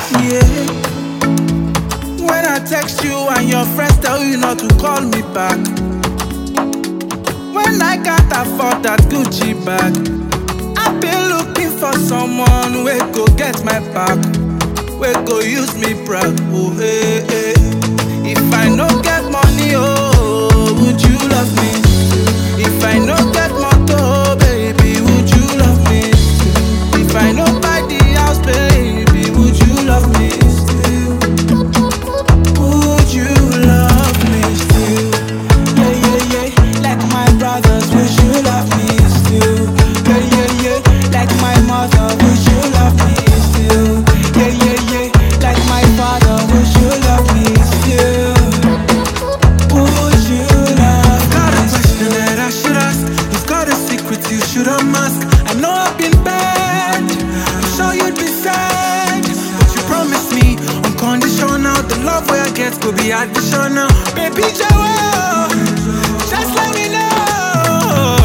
Yeah. When I text you and your friends tell you not to call me back. When I can't afford that Gucci bag. I've been looking for someone who go get my back, who go use me proud. Oh hey, hey. If I no get money, oh, would you love me? If I no get motor, baby, would you love me? If I no buy the house, baby, would you love me still? Would you love me still? Yeah, yeah, yeah. Like my brothers, would you love me still? Yeah, yeah, yeah. Like my mother, would you love me still? Yeah, yeah, yeah. Like my father, would you love me still? Would you love me? Got a question that I should ask. You've got a secret you shouldn't mask. I know I've been bad. I'm sure you'd be sad, but you promised me unconditional. The love where I get could be additional. Baby, Joe, just let me know.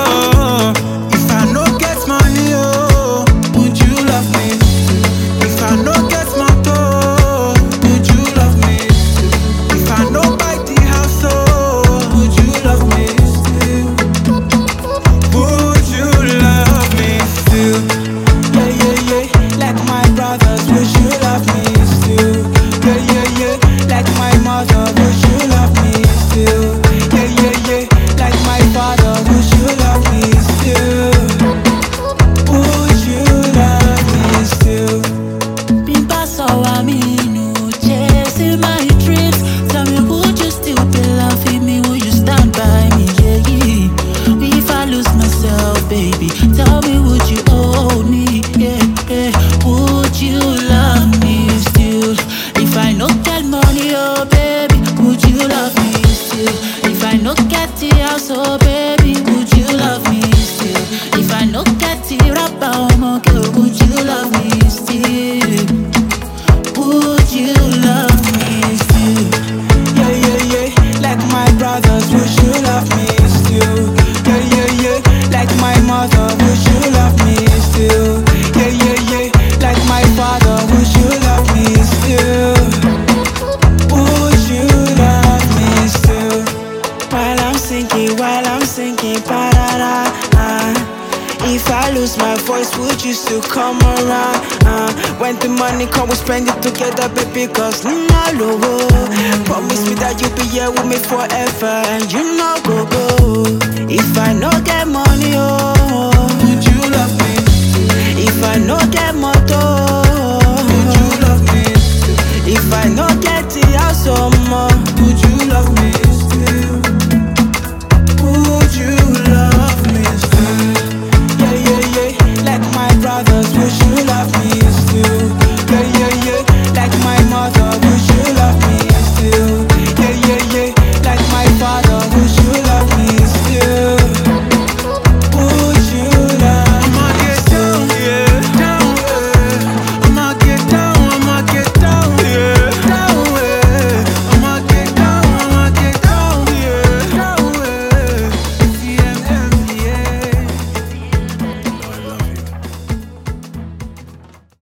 If I no get money, oh, would you love me? If I no get motor, would you love me? If I no buy the house, oh, would you love me still? Would you love me still? Yeah, yeah, yeah. Like my brothers, would you love me still? Yeah, yeah, yeah. Like my mother, would you love me still? Yeah, yeah, yeah. Like my father, would you love me still? Would you love me still? Pimpa so aminu, chasing my dreams. Tell me, would you still be loving me? Would you stand by me? Yeah, yeah. If I lose myself, baby, tell me, would you hold me? Yeah, yeah. Would you love me still? If I no get money, oh baby, would you love me still? If I no get the house, oh baby, would you love me still? If I no get the rapper, oh my girl, would you love me still? Would you love me still? Yeah, yeah, yeah. Like my brothers, would you love me still? Yeah, yeah, yeah. Like my mother, would you love me still? Yeah, yeah, yeah. Like my father, would you love me still? Would you love me still? While I'm singing, ba-da-da, if I lose my voice, would you still come around? When the money come, we spend it together, baby, cause no promise me that you'll be here with me forever, and you know go. If I no get money, oh, would you love me? If I no